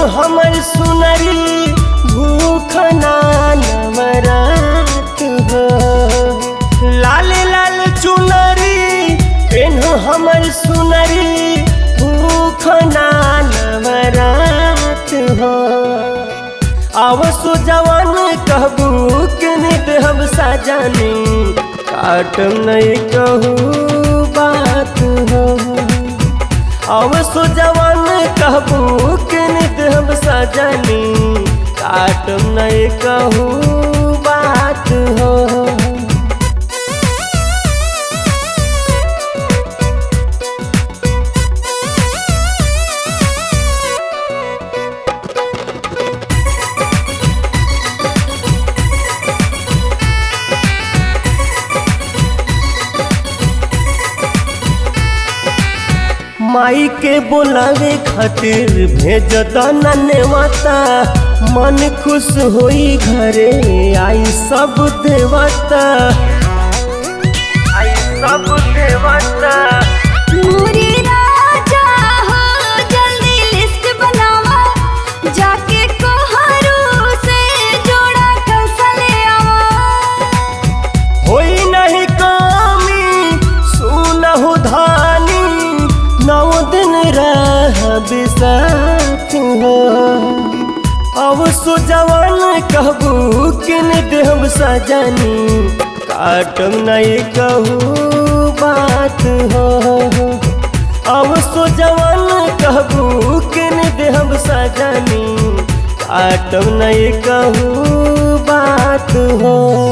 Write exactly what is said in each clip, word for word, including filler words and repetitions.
हमर सुनरी भूख ना नवरात हो। लाल लाल चुनरी पेन्ह हमर सुनरी भूख ना नवरात हो। आवसो जवान कहबू किन देहब साजनी काटम नहीं कहू बात हो। आवसो जवान कहबू किन देहब साजनी काटम नहीं कहू बात हो। माई के बोलावे खातिर भेज दाना नेवाता मन खुश होई घरे आई सब देवता आई सब देवता। मोरे राजा हो जल्दी लिस्ट बनावा जाके कोहरू से जोड़ा कलसा ले आवा। होई नहीं कामी सुनहु धानी नौ दिन रह बिसात हो। अब सो जवान कहबू किन देहब साजनी काटम नहीं कहू बात हो। अब सो जवान कहबू किन देहब साजनी काटम नहीं कहू बात हो।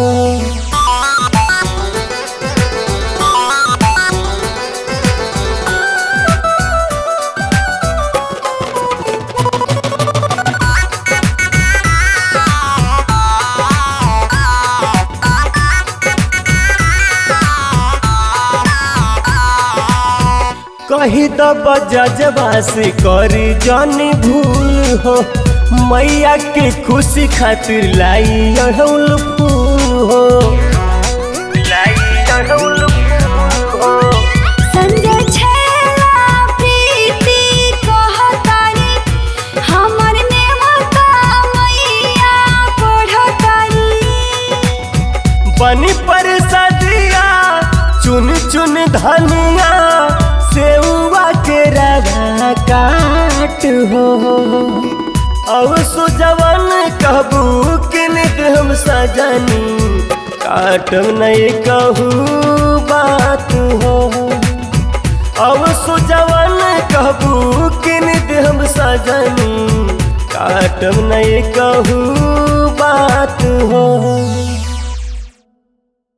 कही दब जजबासी करी जानी भूल हो। मैया के खुशी खातिर लाई अड़हुल फूल हो लाई अड़हुल फूल हो। संजय छेला प्रीति कहतारी हमर नेवता मैया पढ़तारी। बनी पर सदिया चुन चुन धनिया सेउआ के रवा काट हो। अब सो जवान कहबू किन देहब साजनी काटम नहीं कहू बात हो। अब सो जवान कहबू किन देहब साजनी काटम नहीं कहू बात हो।